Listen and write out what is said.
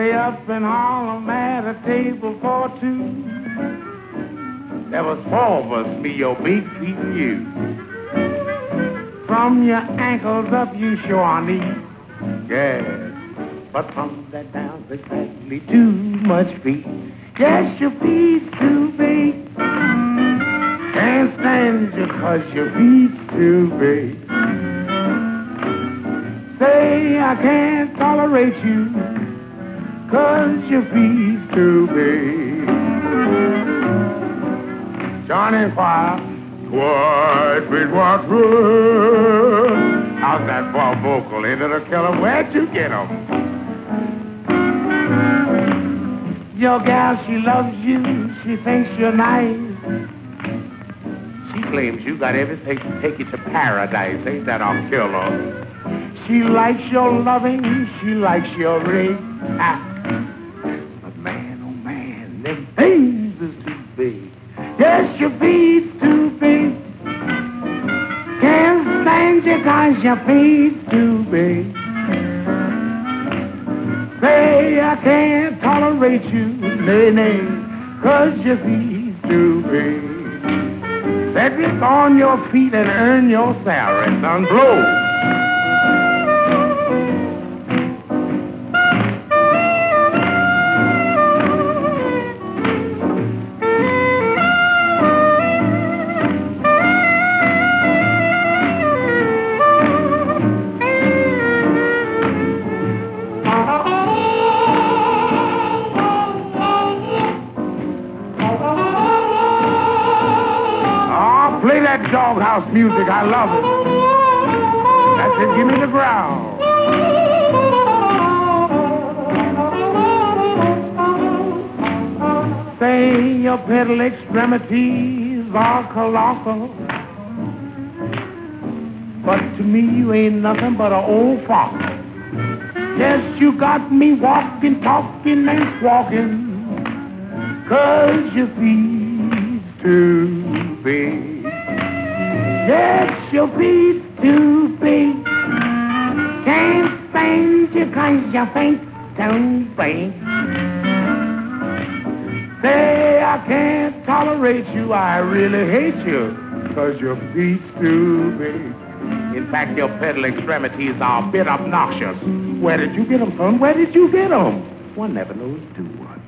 Way up in Harlem at a table for two. There was four of us, me, your big feet, and you. From your ankles up, you sure are neat. Yes, but from that down, there's exactly too much feet. Yes, your feet's too big. Can't stand you 'cause your feet's too big. Say I can't tolerate you 'cause your feet's too big. Johnny Choir, White Bridgewater. How's that for a vocal? Ain't it a killer? Where'd you get 'em? Your gal, she loves you. She thinks you're nice. She claims you got everything to take you to paradise. Ain't that a killer? She likes your loving. She likes your ring. But man, oh man, them things is too big. Yes, your feet's too big. Can't stand you 'cause your feet's too big. Say I can't tolerate you, nay, 'cause your feet's too big. Set it on your feet and earn your salary, son. Blow. Play that doghouse music, I love it. That's it, give me the growl. Say your pedal extremities are colossal, but to me you ain't nothing but an old fox. Yes, you got me walking, talking, and squawking, 'cause your feet's too big. Yes, your feet's too big. Can't stand you 'cause your feet too big. Say I can't tolerate you, I really hate you, 'cause your feet's too big. In fact, your pedal extremities are a bit obnoxious. Where did you get them, son? Where did you get them? One never knows, do one.